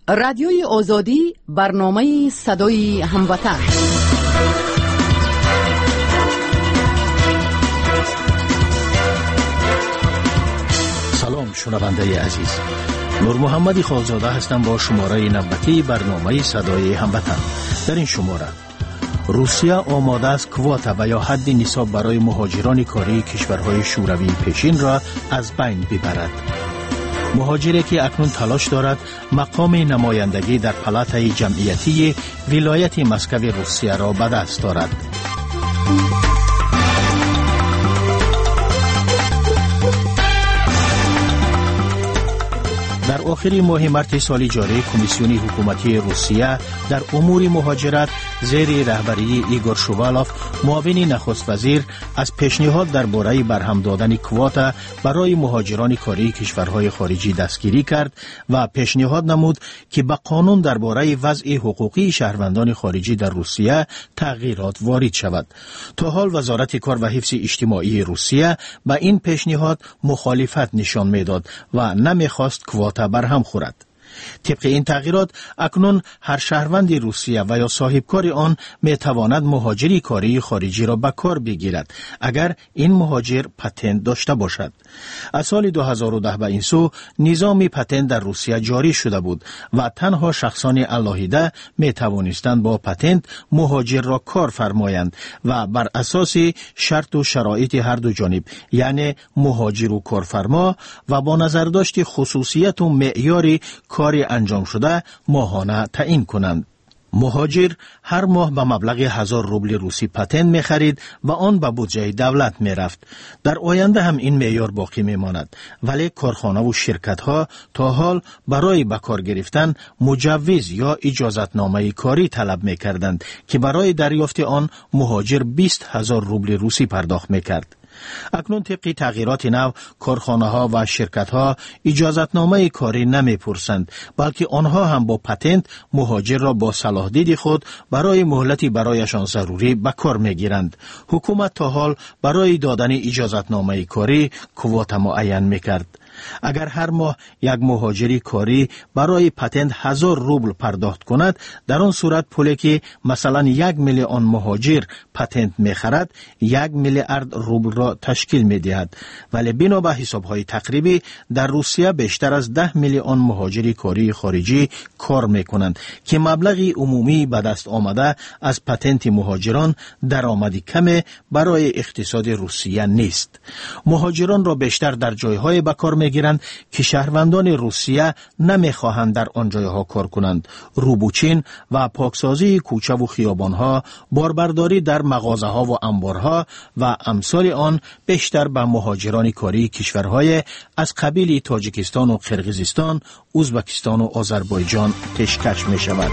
رادیوی آزادی برنامه صدای هموطن. سلام شنونده عزیز، نور محمدی خالزاده هستم با شماره نوبتی برنامه صدای هموطن. در این شماره روسیه آماده است کوتا و یا حد نصاب برای مهاجران کاری کشورهای شوروی پیشین را از بین ببرد. مهاجری که اکنون تلاش دارد مقام نمایندگی در پالاتای جمعیتی ولایت مسکو روسیه را به دست دارد. در آخر ماه مارس سال جاری کمیسیون حکومتی روسیه در امور مهاجرت زیر رهبری ایگور شووالوف معاون نخست وزیر از پیشنهاد درباره برهم دادن کوتا برای مهاجران کاری کشورهای خارجی دستگیری کرد و پیشنهاد نمود که به قانون درباره وضع حقوقی شهروندان خارجی در روسیه تغییرات وارد شود. تا حال وزارت کار و حفظ اجتماعی روسیه به این پیشنهاد مخالفت نشان میداد و نمیخواست کوتا برهم خورد. طبق این تغییرات اکنون هر شهروند روسیه و یا صاحبکار آن می تواند مهاجری کاری خارجی را به کار بگیرد اگر این مهاجر پتنت داشته باشد. از سال 2010 به این سو نظام پتنت در روسیه جاری شده بود و تنها شخصان علاهیده می توانستند با پتنت مهاجر را کار فرمایند و بر اساس شرط و شرایط هر دو جانب، یعنی مهاجر و کارفرما، و با نظر داشت خصوصیت و معیار کار انجام شده ماهانه تعیین کنند. مهاجر هر ماه به مبلغ 1000 روبل روسی پتنت می خرید و آن به بودجه دولت می رفت. در آینده هم این معیار باقی می ماند، ولی کارخانه و شرکت ها تا حال برای به کار گرفتن مجوز یا اجازتنامه کاری طلب می کردند که برای دریافت آن مهاجر 20000 روبل روسی پرداخت می کرد. اکنون طبق تغییرات نو کارخانه ها و شرکت ها اجازتنامه کاری نمی پرسند، بلکه آنها هم با پتنت مهاجر را با صلاح دید خود برای مهلتی برایشان ضروری به کار می گیرند. حکومت تا حال برای دادن اجازتنامه کاری کوتا معین می کرد. اگر هر ماه یک مهاجری کاری برای پتنت 1000 روبل پرداخت کند، در آن صورت پولی که مثلا 1 میلیون مهاجر پتنت می‌خرد 1 میلیارد روبل را تشکیل می‌دهد. ولی بنا به حساب‌های تقریبی در روسیه بیشتر از 10 میلیون مهاجری کاری خارجی کار می‌کنند که مبلغی عمومی به دست آمده از پتنت مهاجران درآمدی کم برای اقتصاد روسیه نیست. مهاجران را بیشتر در جای‌های به کار می‌گیرند که شهروندان روسیه نمی‌خواهند در آن جایها کار کنند. روبوچین و پاکسازی کوچه و خیابان‌ها، باربرداری در مغازه‌ها و انبارها و امثال آن بیشتر به مهاجران کاری کشورهای از قبیل تاجیکستان و قرقیزستان، ازبکستان و آذربایجان پیشکش می‌شود.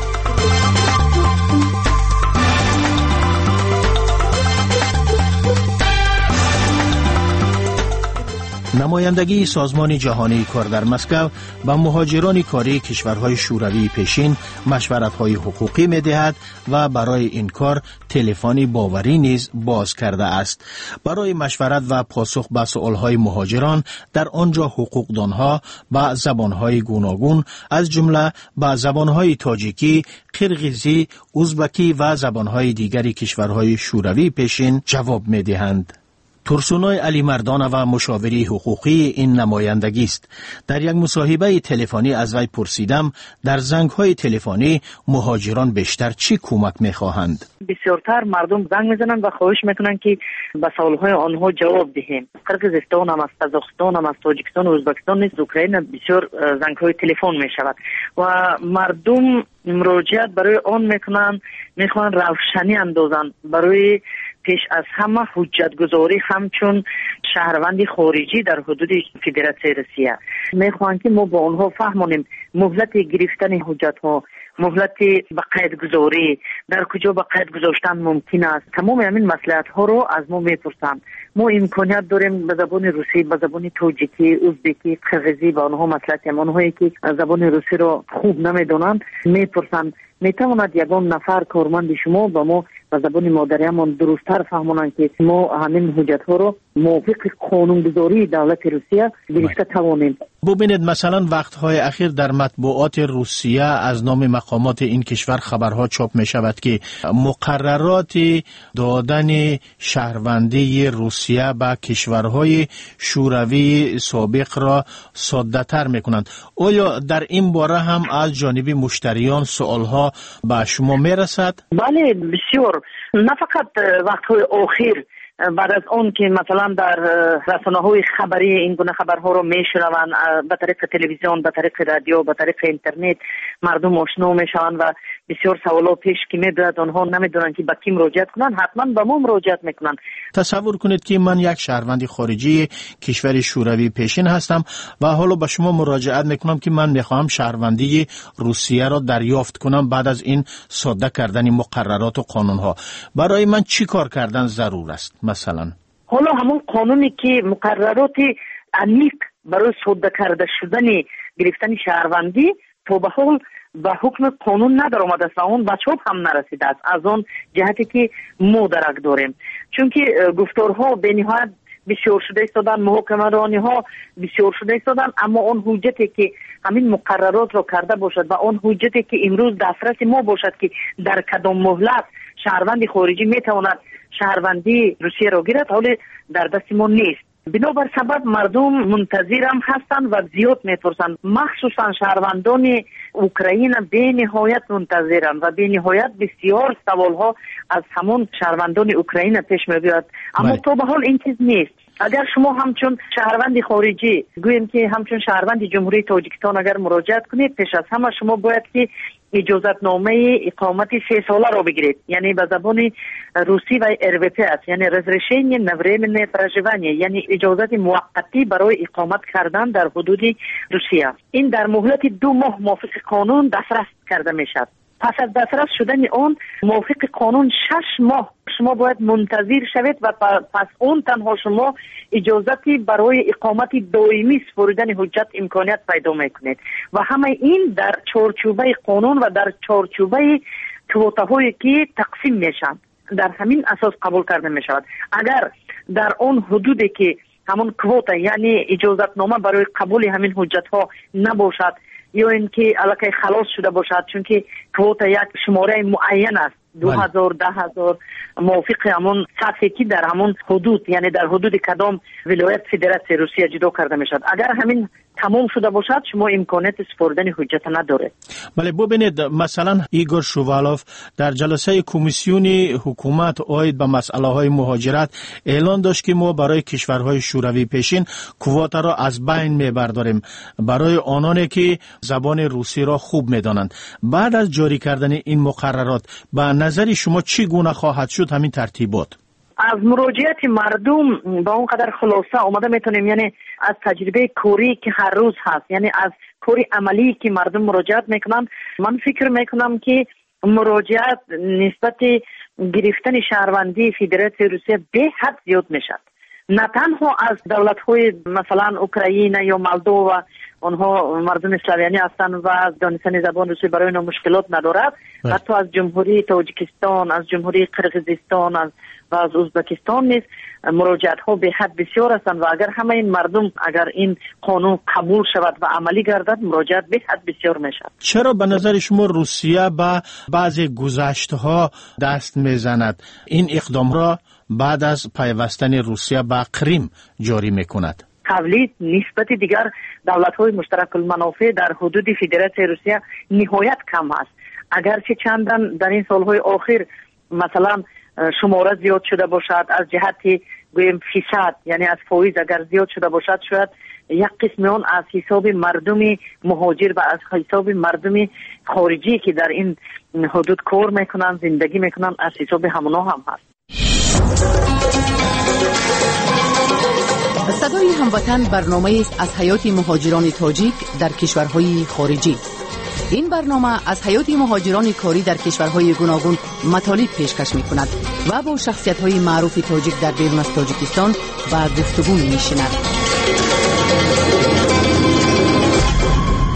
نمایندگی سازمان جهانی کار در مسکو به مهاجران کاری کشورهای شوروی پیشین مشورت‌های حقوقی می‌دهد و برای این کار تلفنی باوری نیز باز کرده است. برای مشورت و پاسخ به سؤال‌های مهاجران در آنجا حقوقدانها به زبان‌های گوناگون از جمله به زبان‌های تاجیکی، قرقیزی، ازبکی و زبان‌های دیگری کشورهای شوروی پیشین جواب می‌دهند. ترسونای علی مردان و مشاوری حقوقی این نمایندگی است. در یک مصاحبه تلفنی از وی پرسیدم در زنگ‌های تلفنی مهاجران بیشتر چی کمک می‌خواهند؟ بسیارتر مردم زنگ می‌زنند و خواهش می‌کنند که به سوال‌های آنها جواب دهیم. قرقیزستان هم، از قزاقستان هم، از تاجیکستان و ازبکستان نیز اوکراین بسیار زنگ‌های تلفن می‌شود و مردم مراجعت برای آن می‌کنند، می‌خواهند روشنی اندازند برای پیش از همه حجت گذاری همچون شهروند خارجی در حدود فدراسیون روسیه. میخوان که ما با اونها فهمونیم مهلت گرفتن حجت ها، مهلت به قید گذاری، در کجا به قید گذاشتن ممکن است. تمام همین مصلحت ها رو از ما میپرسند. ما امکانیت داریم به زبان روسی، به زبان تاجیکی، ازبکی، قرقیزی با آنها مصلحت هم، آنهایی که زبان روسی رو خوب نمیدونند میپرسند میتواند یگان نفر کارمند شما با ما به زبان مادری همان درست‌تر فهمونند که ما همین حجت ها رو موافق قانونگذاری دولت روسیه گرفته توانیم. ببینید مثلا وقتهای اخیر در مطبوعات روسیه از نام مقامات این کشور خبرها چاپ می شود که مقررات دادن شهروندی روسیه به کشورهای شوروی سابق را ساده تر می کنند. آیا در این باره هم از جانب مشتریان سوالها به شما می رسد؟ بله بسیار، نه فقط وقتهای اخیر بعد از اون که مثلا در رسانه‌های خبری این گونه خبرها رو میشنوند، به طریق تلویزیون، به طریق رادیو، به طریق اینترنت مردم آشنا میشوند و بسیار سوالات پیش که میاد، آنها نمیدونن که به کی مراجعه کنن، حتما به ما مراجعه میکنن. تصور کنید که من یک شهروند خارجی کشور شوروی پیشین هستم و حالا به شما مراجعت میکنم که من میخواهم شهروندی روسیه را دریافت کنم بعد از این ساده کردن مقررات و قانونها. برای من چی کار کردن ضرور است؟ مثلا حالا همون قانونی که مقررات عمیق برای ساده کرده شدن گرفتن شهروندی تا به حال به حکم قانون ندار آمده است و اون به چاپ هم نرسیده است، از اون جهتی که ما درک داریم. چون که گفتارها به نهایت بسیار شده ایستادن، محاکمه رانی ها بسیار شده ایستادن، اما اون حجتی که همین مقررات رو کرده باشد و اون حجتی که امروز دسترس ما باشد که در کدام مهلت شهروندی خارجی میتواند شهروندی روسیه را گیرد، حالی در دست ما نیست. بنابر سبب مردم منتظرم هستند و زیاد میترسند، مخصوصا شهروندان اوکراین به نهایت منتظرند و به نهایت بسیار سوالها از همون شهروندان اوکراین پیش میاد، اما تا به حال این چیز نیست. اگر شما همچون شهروند خارجی گوییم که همچون شهروند جمهوری تاجیکستان اگر مراجعت کنید، پیش از همه شما باید که اجازت نامه اقامت 3 ساله را بگیرید، یعنی به زبان روسی و RVP است، یعنی Разрешение на временное проживание، یعنی اجازت موقتی برای اقامت کردن در حدود روسیه. این در مهلت 2 ماه موافق قانون دسترس کرده می شود. پس از دسترس شدن اون موافق قانون 6 ماه شما باید منتظر شوید و پس اون تنها شما اجازتی برای اقامت دائمی سپردن حجت امکانیت پیدا میکنید و همه این در چارچوبه قانون و در چارچوبه کوتاهایی که تقسیم میشن در همین اساس قبول کرده میشود. اگر در اون حدودی که همون کوتا یعنی اجازت نامه برای قبول همین حجت ها نباشد یا اینکه الکی خلاص شده باشد، چون که کوتا یک شماره معین است، 2000 10000 موافق همون سطحی که در همون حدود یعنی در حدود کدام ولایت فدراسیون روسیه جدا کرده میشد، اگر همین تمام شده باشد شما امکانات سپردن حجت نداره. بله ببینید مثلا ایگور شووالوف در جلسه کمیسیون حکومت عاید به مسئله های مهاجرت اعلان داشت که ما برای کشورهای شوروی پیشین کوتا را از بین میبرداریم برای آنانی که زبان روسی را خوب میدانند. بعد از جاری کردن این مقررات به نظر شما چی گونه خواهد شد همین ترتیبات؟ از مراجعت مردم با اون قدر خلاصه آمده میتونیم، یعنی از تجربه کاری که هر روز هست، یعنی از کاری عملی که مردم مراجعت میکنن، من فکر میکنم که مراجعت نسبت گرفتن شهروندی فدراسیون روسیه به حد زیاد میشد. نه تنها از دولت‌های مثلا اوکراین یا مولدووا آنها مردم اسلاویانی هستند و از دانستن زبان روسی برای اینا مشکلات ندارد، حتی از جمهوری تاجیکستان، از جمهوری قرقیزستان و از ازبکستان نیز مراجعت ها به حد بسیار هستند و اگر همه این مردم اگر این قانون قبول شود و عملی گردد مراجعت به حد بسیار میشد. چرا به نظر شما روسیه به بعضی گذشته‌ها دست میزند؟ این اقدام را بعد از پیوستن روسیه به کریم جاری میکند. قبلی نسبت دیگر دولت‌های مشترک المنافع در حدود فدراسیون روسیه نهایت کم است. اگرچه چندان در این سالهای آخر مثلا شماره زیاد شده باشد از جهت گویم فیصد یعنی از فایز اگر زیاد شده باشد شاید یک قسم اون از حساب مردم مهاجر و از حساب مردم خارجی که در این حدود کار میکنن زندگی میکنن از حساب همونا هم هست. صدای هموطن برنامه است از حیات مهاجران تاجیک در کشورهای خارجی. این برنامه از حیات مهاجران کاری در کشورهای گوناگون مطالب پیشکش می‌کند و با شخصیت‌های معروف تاجیک در بیرون از تاجیکستان با گفتگو می‌نشیند.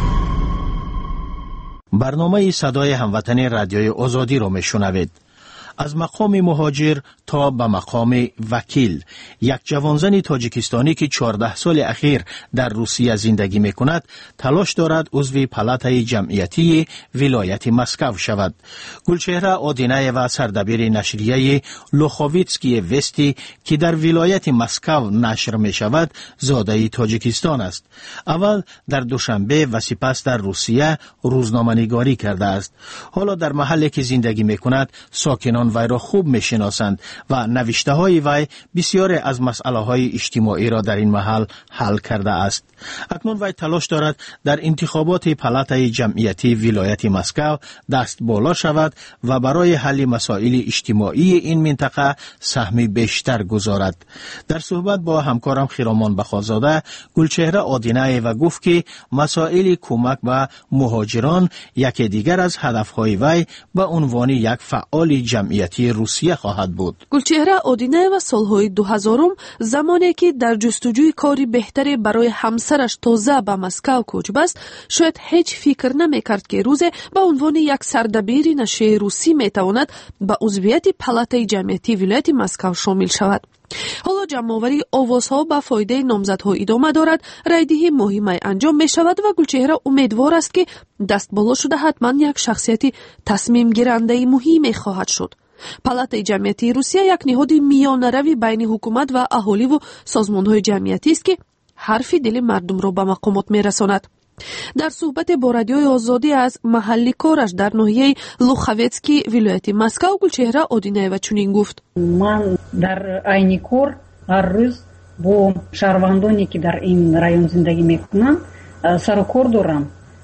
برنامه صدای هموطن رادیوی آزادی را میشنوید. از مقام مهاجر تا به مقام وکیل. یک جوانزن تاجیکستانی که 14 سال اخیر در روسیه زندگی میکند تلاش دارد عضو پالاتای جمعیتی ولایت مسکو شود. گلچهره آدینایوا سردبیر نشریه لوخاویتسکی وستی که در ولایت مسکو نشر می شود زاده تاجیکستان است. اول در دوشنبه و سپس در روسیه روزنامه‌نگاری کرده است. حالا در محلی که زندگی می کند ساکنان وی را خوب می شناسند و نوشته های وی بسیاری از مسئله های اجتماعی را در این محل حل کرده است. اکنون وی تلاش دارد در انتخابات پالاتای جمعیتی ولایت مسکو دست بالا شود و برای حل مسائل اجتماعی این منطقه سهمی بیشتر گذارد. در صحبت با همکارم خیرامان بخازاده گلچهره آدینه و گفت که مسائل کمک به مهاجران یکی دیگر از هدفهای وی به عنوان یک فعال جمعیتی روسیه خواهد بود. گلچهره آدینه و سالهای 2000 زمانی که در جستجوی کاری بهتری برای همسرش تازه به مسکو کوچ بست شاید هیچ فکر نمیکرد که روزی به عنوان یک سردبیر نشریه روسی میتواند به عضویت پالاتای جمعیتی ولایت مسکو شامل شود. حالا جمع‌آوری آوازها به فایده نامزدها ادامه دارد، رایدهی مهمی انجام می شود و گلچهره امیدوار است که دست بالا شده حتما یک شخصیت تصمیم گیرنده مهمی خواهد شد. پالاتای جمعیتی روسیه یک نهاد میانه‌روی بین حکومت و اهالی و سازمان‌های جمعیتی است که حرف دل مردم را به مقامات می‌رساند. در صحبت با رادیوی آزادی از محلی کارش در ناحیه لوخاویتسکی ولایت مسکو گلچهره آدینایوا چنین گفت: من در عین کار هر روز با شهروندانی که در این رایون زندگی میکنند سر و کار دارم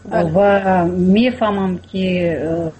و میفهمم که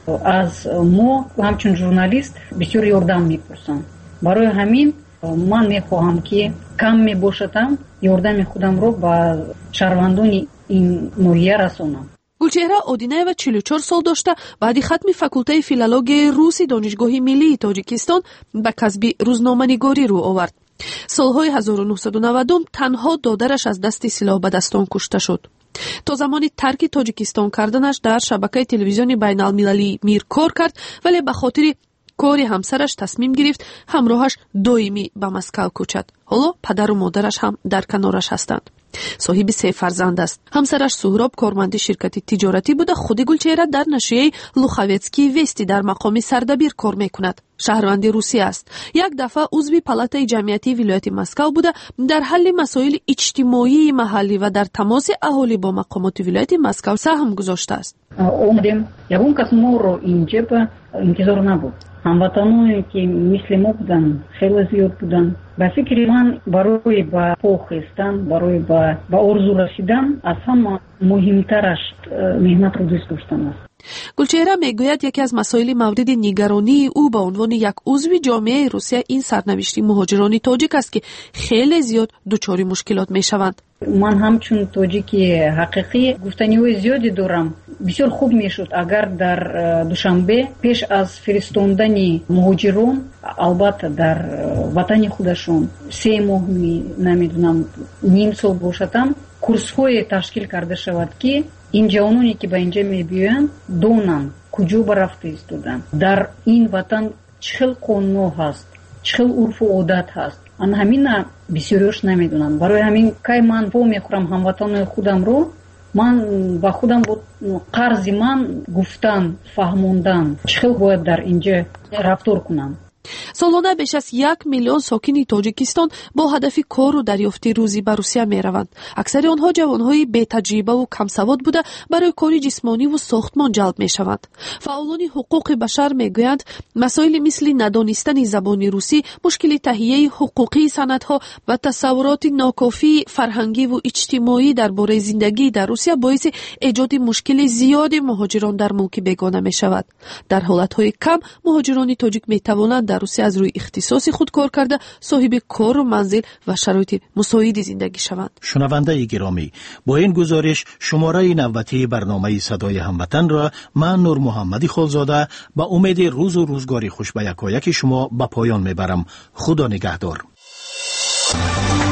از ما همچون ژورنالیست بسیار یاردم میپرسن. برای همین من میخواهم که کم میباشدم یاردم خودم رو با شهروندانی این نوعیه رسونم. گلچهره آدینایوا 44 سال داشته بعد ختم فاکولته فیلولوژی روسی دانشگاه ملی تاجیکستان به کسب روزنامه‌نگاری رو آورد. سالهای 1990 تنها دادرش از دست سلاح به دستان کشته شد. تا زمانی ترک تاجیکستان کردنش در شبکه تلویزیونی بین المللی میر کار کرد، ولی به خاطر کاری همسرش تصمیم گرفت همراهش دائمی به مسکو کوچد. حالا پدر و مادرش هم در کنارش هستند. صاحب 3 فرزند است. همسرش سهراب کارمند شرکت تجارتی بوده. خود گلچهره در نشریه لوخاویتسکی وستی در مقام سردبیر کار میکند. شهروند روسیه است. یک دفعه عضو پالاتای جمعیتی ولایت مسکو بوده. در حل مسائل اجتماعی محلی و در تماس اهالی با مقامات ولایت مسکو سهم گذاشته است. اومدیم یگون کس ما رو اینجا به انتظار نبود. هموطنانی که مثل ما بودن خیلی زیاد بودن. به فکر من برای با پوخستان برای با آرزو رسیدن از همه مهمترش مهنت رو دوست داشتن است. گلچهره میگوید یکی از مسائل مورد نگرانی او به عنوان یک عضو جامعه روسیه این سرنوشت مهاجران تاجیک است که خیلی زیاد دچار مشکلات میشوند. من همچون تاجیکی حقیقی گفتنی‌های زیادی دارم. بسیار خوب میشد اگر در دوشنبه پیش از فرستاندن مهاجران البته در وطن خودشون 3 ماه نمیدونم نیم سال باشدم کورس‌های تشکیل کرده شود که این جوانانی که به اینجا میبیان دونن کجا برفته ایستادن، در این وطن چه قانون هست، چه عرف و عادت هست. آن همین بسیاریش نمیدونن. برای همین که من با میخورم هموطنان خودم رو من با خودم بود قرض من گفتن فهموندن چه باید در اینجا رفتار کنم. سالانه بیش از 1 میلیون ساکن تاجیکستان با هدف کار و دریافت روزی به روسیه می روند. اکثر آنها جوانهای بی تجربه و کم سواد بوده برای کار جسمانی و ساختمان جلب می شوند. فعالان حقوق بشر می گویند مسائل مثل ندانستن زبان روسی، مشکل تهیه حقوقی سندها و تصورات ناکافی فرهنگی و اجتماعی درباره زندگی در روسیه باعث ایجاد مشکل زیاد مهاجران در ملک بیگانه می شود. در حالتهای کم مهاجران تاجیک می توانند در روسیه از روی اختصاص خود کار کرده صاحب کار و منزل و شرایط مساعد زندگی شوند. شنونده گرامی، با این گزارش شماره نوبتی برنامه صدای هموطن را من نور محمدی خالزاده با امید روز و روزگاری خوش به یکایک شما به پایان میبرم. خدا نگهدار.